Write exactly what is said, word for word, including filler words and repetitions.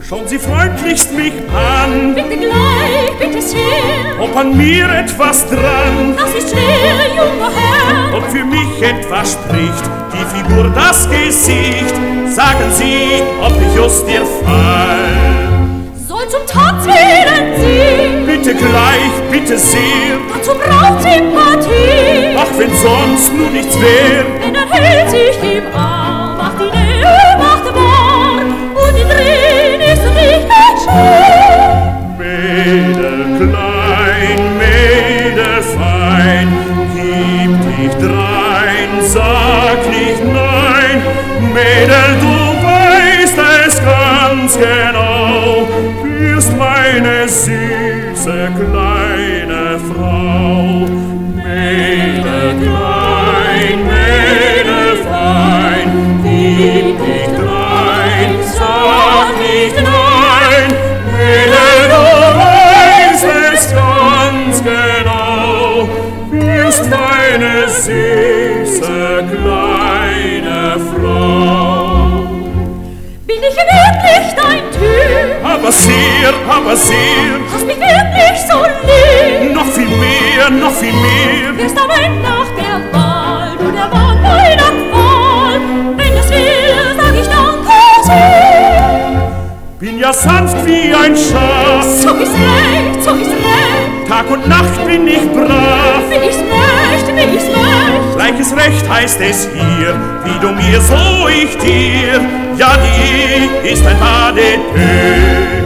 Schauen Sie freundlichst mich an. Bitte gleich, bitte sehr. Ob an mir etwas dran, Das ist schwer, junger Herr. ob für mich etwas spricht, die Figur, das Gesicht. Sagen Sie, ob ich just Ihr Fall. Soll zum Tanz wählen Sie. Bitte gleich, bitte sehr. Dazu braucht Sympathie. Ach, wenn sonst nur nichts wär. Denn er hält sich im Arm, macht die Nähe, macht warm. Und in Drehen ist nicht schön. Mädel klein, Mädel fein, gib dich drein, sag nicht nein. Mädel, du weißt es ganz genau, bist meine süße kleine Frau. Mädel klein, Mädel fein, gib dich drein, sag nicht nein. Mädel, du weißt es ganz genau, bist meine süße kleine Frau. Bin ich wirklich dein Typ? Aber sehr, aber sehr, Hast mich wirklich so lieb? noch viel mehr, noch viel mehr. Wirst allein nach der Wahl, du der Mann meiner Qual. Wenn es will, sag ich danke sehr. Bin ja sanft wie ein Schaf, So ist recht, so ist recht. Tag und Nacht bin ich brav. Wie ich's möcht, wie ich's möcht. Gleiches Recht heißt es hier, wie du mir, so ich dir. Ja, die ist ein Badetö.